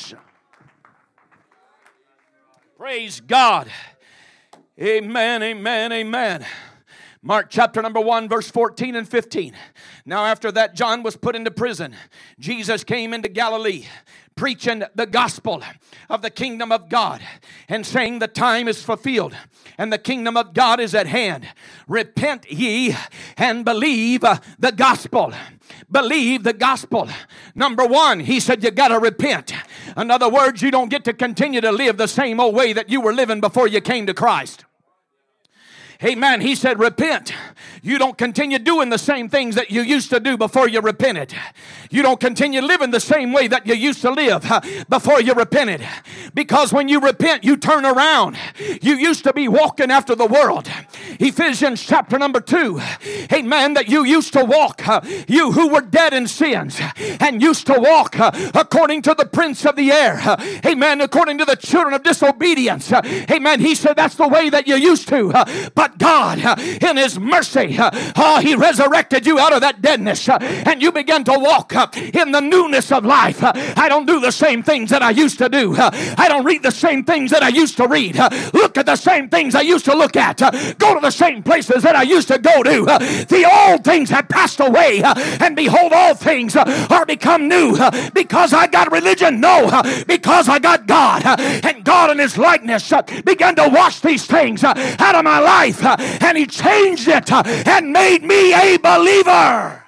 Praise God. Amen, amen, amen. Mark chapter number 1, verse 14 and 15. Now after that John was put into prison, Jesus came into Galilee, preaching the gospel of the kingdom of God, and saying, the time is fulfilled, and the kingdom of God is at hand. Repent ye and believe the gospel. Believe the gospel. Number one, he said you got to repent. In other words, you don't get to continue to live the same old way that you were living before you came to Christ. Amen. He said, repent. You don't continue doing the same things that you used to do before you repented. You don't continue living the same way that you used to live before you repented. Because when you repent, you turn around. You used to be walking after the world. Ephesians chapter number 2. Amen. That you used to walk. You who were dead in sins and used to walk according to the prince of the air. Amen. According to the children of disobedience. Amen. He said that's the way that you used to. But God, in His mercy, He resurrected you out of that deadness, and you began to walk in the newness of life. I don't do the same things that I used to do. I don't read the same things that I used to read. Look at the same things I used to look at. Go to the same places that I used to go to. The old things have passed away, and behold, all things are become new. Because I got religion? No, because I got God, and God in His likeness began to wash these things out of my life. And He changed it and made me a believer.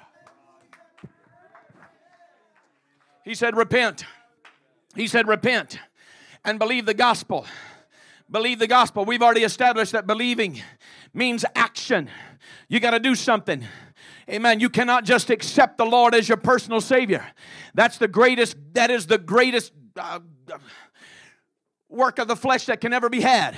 He said, repent. He said, repent and believe the gospel. Believe the gospel. We've already established that believing means action. You got to do something. Amen. You cannot just accept the Lord as your personal Savior. That is the greatest work of the flesh that can ever be had.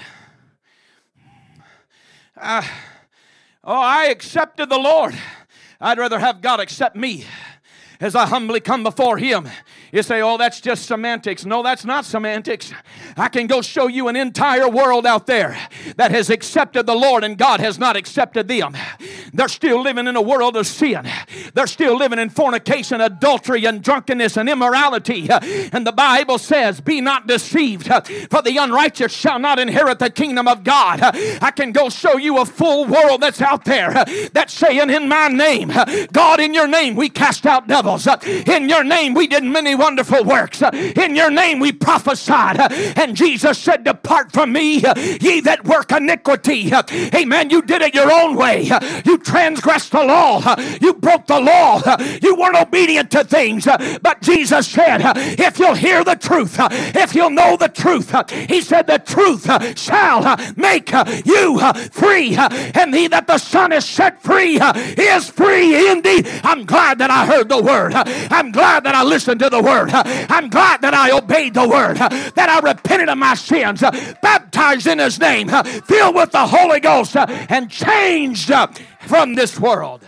I accepted the Lord. I'd rather have God accept me as I humbly come before Him. You say, oh, that's just semantics. No, that's not semantics. I can go show you an entire world out there that has accepted the Lord and God has not accepted them. They're still living in a world of sin. They're still living in fornication, adultery, and drunkenness, and immorality. And the Bible says, be not deceived, for the unrighteous shall not inherit the kingdom of God. I can go show you a full world that's out there that's saying, in my name, God, in your name we cast out devils. In your name we did many wonderful works. In your name we prophesied. And Jesus said, depart from me, ye that work iniquity. Amen. You did it your own way. You transgressed the law. You broke the law. You weren't obedient to things. But Jesus said, if you'll hear the truth, if you'll know the truth, He said, the truth shall make you free. And he that the Son is set free is free indeed. I'm glad that I heard the word. I'm glad that I listened to the word. I'm glad that I obeyed the word, that I repented of my sins, baptized in His name, filled with the Holy Ghost, and changed from this world.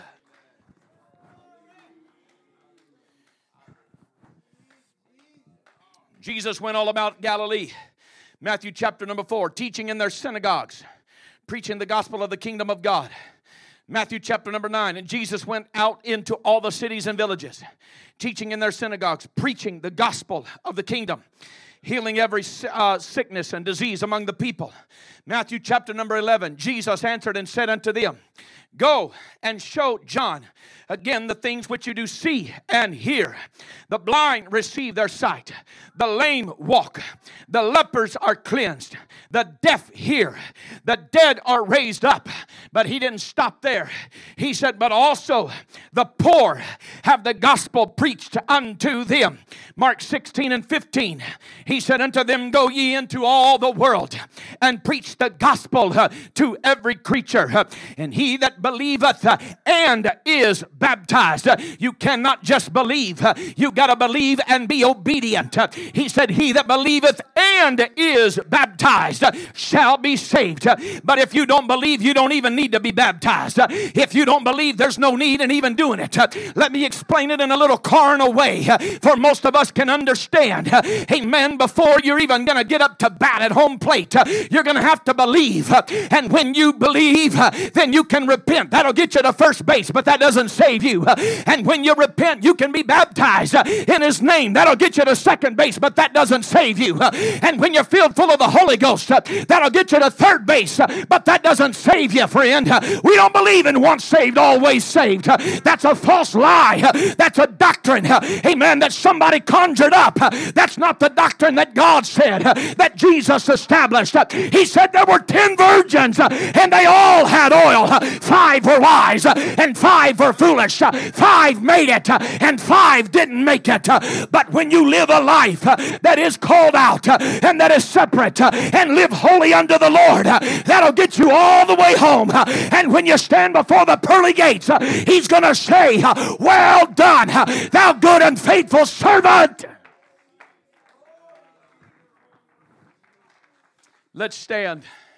Jesus went all about Galilee. Matthew chapter number 4, teaching in their synagogues, preaching the gospel of the kingdom of God. Matthew chapter number 9, and Jesus went out into all the cities and villages, teaching in their synagogues, preaching the gospel of the kingdom, healing every sickness and disease among the people. Matthew chapter number 11, Jesus answered and said unto them, go and show John again the things which you do see and hear. The blind receive their sight. The lame walk. The lepers are cleansed. The deaf hear. The dead are raised up. But He didn't stop there. He said, but also the poor have the gospel preached unto them. Mark 16 and 15. He said, unto them go ye into all the world and preach the gospel to every creature. And he that believeth and is baptized. You cannot just believe. You got to believe and be obedient. He said, he that believeth and is baptized shall be saved. But if you don't believe, you don't even need to be baptized. If you don't believe, there's no need in even doing it. Let me explain it in a little carnal way, for most of us can understand. Amen. Before you're even going to get up to bat at home plate, you're going to have to believe. And when you believe, then you can repent. That'll get you to first base, but that doesn't save you. And when you repent, you can be baptized in His name. That'll get you to second base, but that doesn't save you. And when you're filled full of the Holy Ghost, that'll get you to third base, but that doesn't save you, friend. We don't believe in once saved, always saved. That's a false lie. That's a doctrine, amen, that somebody conjured up. That's not the doctrine that God said, that Jesus established. He said there were 10 virgins, and they all had oil. 5 were wise, and 5 were foolish. 5 made it, and 5 didn't make it. But when you live a life that is called out, and that is separate, and live holy unto the Lord, that'll get you all the way home. And when you stand before the pearly gates, He's going to say, well done, thou good and faithful servant. Let's stand.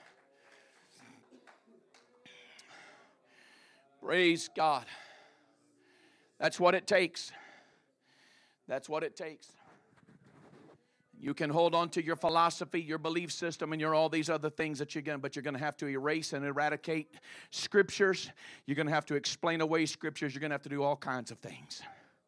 Praise God. That's what it takes. That's what it takes. You can hold on to your philosophy, your belief system, and all these other things that but you're going to have to erase and eradicate scriptures. You're going to have to explain away scriptures. You're going to have to do all kinds of things.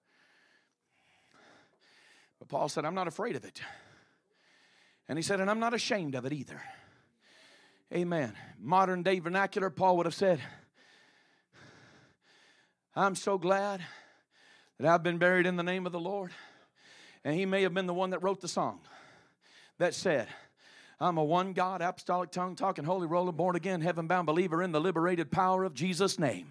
But Paul said, I'm not afraid of it. And he said, and I'm not ashamed of it either. Amen. Modern day vernacular, Paul would have said, I'm so glad that I've been buried in the name of the Lord. And he may have been the one that wrote the song that said, I'm a one God, apostolic tongue talking, holy roller, born again, heaven bound believer in the liberated power of Jesus' name.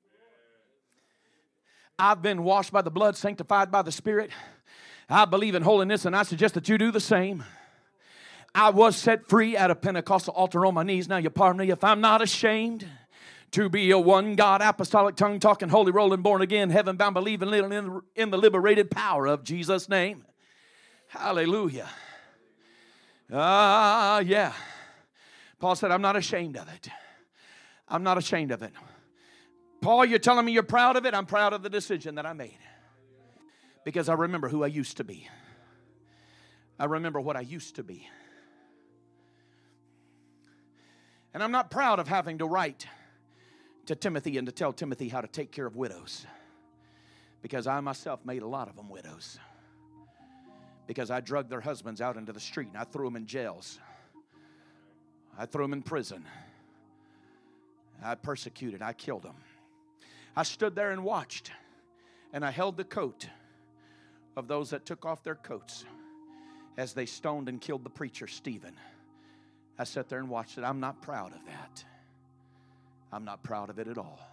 I've been washed by the blood, sanctified by the Spirit. I believe in holiness, and I suggest that you do the same. I was set free at a Pentecostal altar on my knees. Now you pardon me if I'm not ashamed to be a one God, apostolic, tongue talking, holy rolling, born again, heaven bound, believing in the liberated power of Jesus' name. Hallelujah. Yeah. Paul said, I'm not ashamed of it. I'm not ashamed of it. Paul, you're telling me you're proud of it? I'm proud of the decision that I made. Because I remember who I used to be. I remember what I used to be. And I'm not proud of having to write to Timothy and to tell Timothy how to take care of widows. Because I myself made a lot of them widows. Because I drugged their husbands out into the street and I threw them in jails. I threw them in prison. I persecuted. I killed them. I stood there and watched. And I held the coat of those that took off their coats as they stoned and killed the preacher, Stephen. I sat there and watched it. I'm not proud of that. I'm not proud of it at all.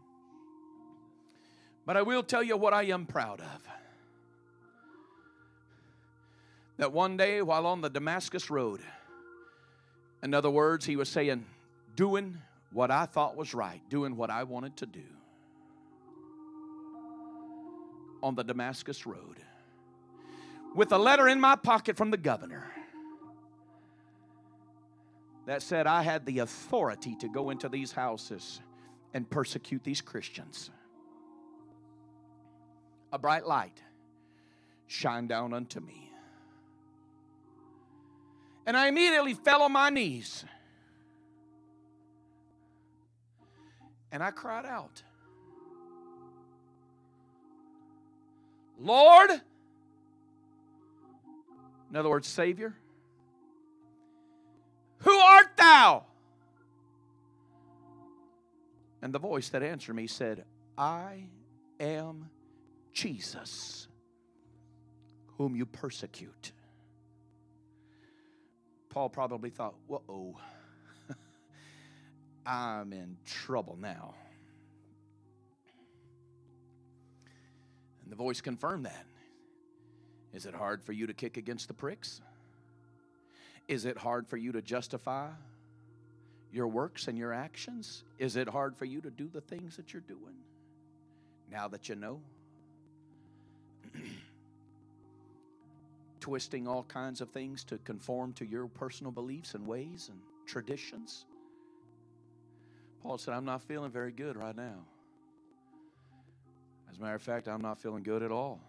But I will tell you what I am proud of. That one day while on the Damascus Road, in other words, he was saying, doing what I thought was right, doing what I wanted to do. On the Damascus Road. With a letter in my pocket from the governor that said I had the authority to go into these houses and persecute these Christians. A bright light shined down unto me. And I immediately fell on my knees. And I cried out, Lord, in other words, Savior, who art thou? And the voice that answered me said, I am Jesus, whom you persecute. Paul probably thought, whoa, I'm in trouble now. And the voice confirmed that. Is it hard for you to kick against the pricks? Is it hard for you to justify your works and your actions? Is it hard for you to do the things that you're doing? Now that you know? Twisting all kinds of things to conform to your personal beliefs and ways and traditions. Paul said, I'm not feeling very good right now. As a matter of fact, I'm not feeling good at all.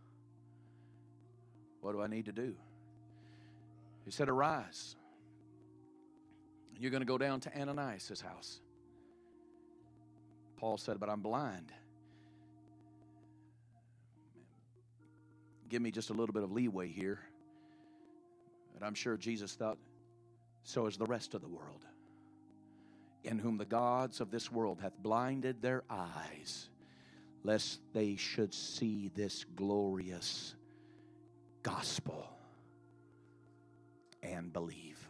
What do I need to do? He said, arise. You're going to go down to Ananias' house. Paul said, but I'm blind. Give me just a little bit of leeway here. But I'm sure Jesus thought, so is the rest of the world, in whom the gods of this world hath blinded their eyes, lest they should see this glorious gospel and believe.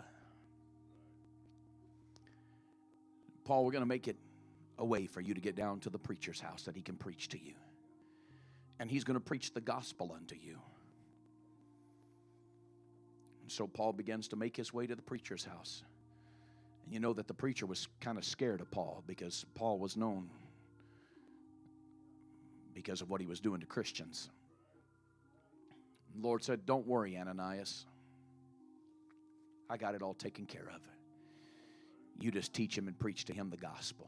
Paul, we're going to make it a way for you to get down to the preacher's house that he can preach to you. And he's going to preach the gospel unto you. And so Paul begins to make his way to the preacher's house. And you know that the preacher was kind of scared of Paul because Paul was known because of what he was doing to Christians. The Lord said, don't worry, Ananias. I got it all taken care of. You just teach him and preach to him the gospel.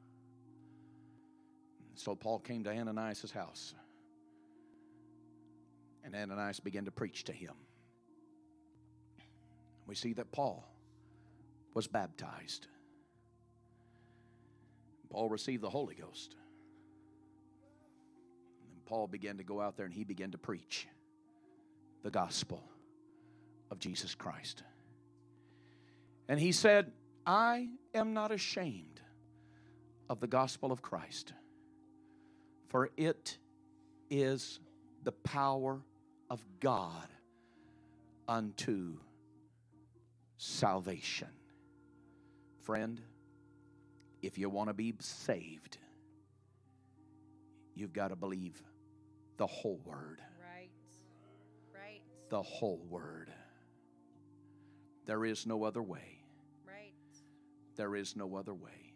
So Paul came to Ananias' house. And Ananias began to preach to him. We see that Paul was baptized. Paul received the Holy Ghost. And Paul began to go out there and he began to preach the gospel of Jesus Christ. And he said, I am not ashamed of the gospel of Christ, for it is the power of God unto salvation. Friend, if you want to be saved, you've got to believe the whole word. Right. The whole word. There is no other way. Right. There is no other way.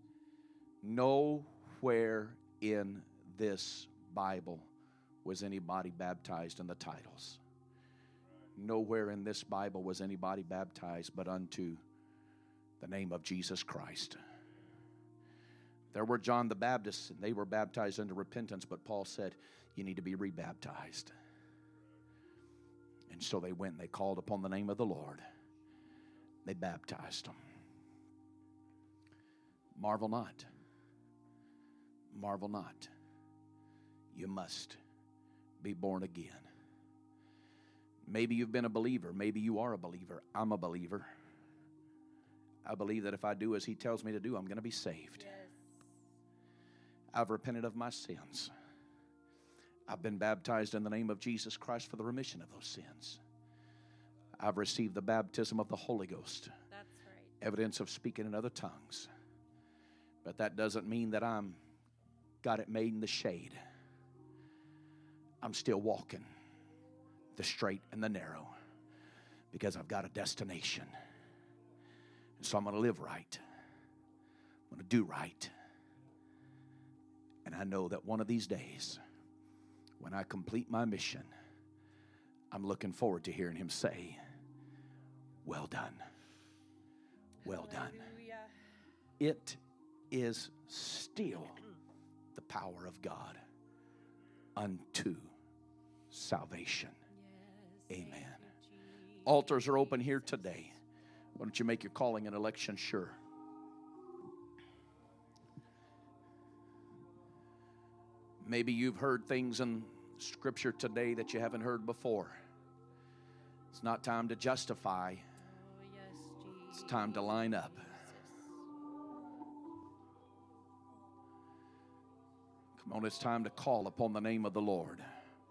Nowhere in this Bible was anybody baptized in the titles. Nowhere in this Bible was anybody baptized but unto the name of Jesus Christ. There were John the Baptist, and they were baptized unto repentance, but Paul said, you need to be rebaptized. And so they went and they called upon the name of the Lord. They baptized them. Marvel not. Marvel not. You must be born again. Maybe you've been a believer. Maybe you are a believer. I'm a believer. I believe that if I do as He tells me to do, I'm going to be saved. Yes. I've repented of my sins. I've been baptized in the name of Jesus Christ for the remission of those sins. I've received the baptism of the Holy Ghost. That's right. Evidence of speaking in other tongues. But that doesn't mean that I'm got it made in the shade. I'm still walking the straight and the narrow because I've got a destination. And so I'm going to live right. I'm going to do right. And I know that one of these days, when I complete my mission, I'm looking forward to hearing Him say, well done. Well done. Hallelujah. It is still the power of God unto salvation. Yes. Amen. Thank you, Jesus. Altars are open here today. Why don't you make your calling and election sure? Maybe you've heard things in Scripture today that you haven't heard before. It's not time to justify. Oh, yes, Jesus. It's time to line up. Come on, it's time to call upon the name of the Lord.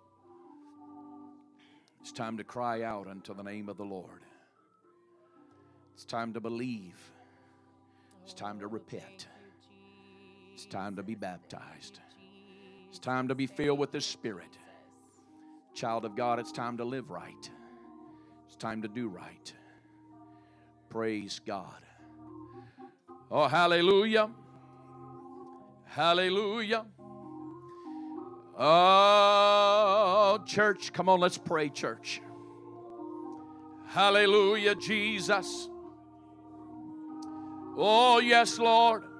It's time to cry out unto the name of the Lord. It's time to believe. It's time to repent. It's time to be baptized. It's time to be filled with the Spirit. Child of God, it's time to live right. It's time to do right. Praise God. Oh, hallelujah. Hallelujah. Oh, church, come on, let's pray, church. Hallelujah, Jesus. Oh, yes, Lord.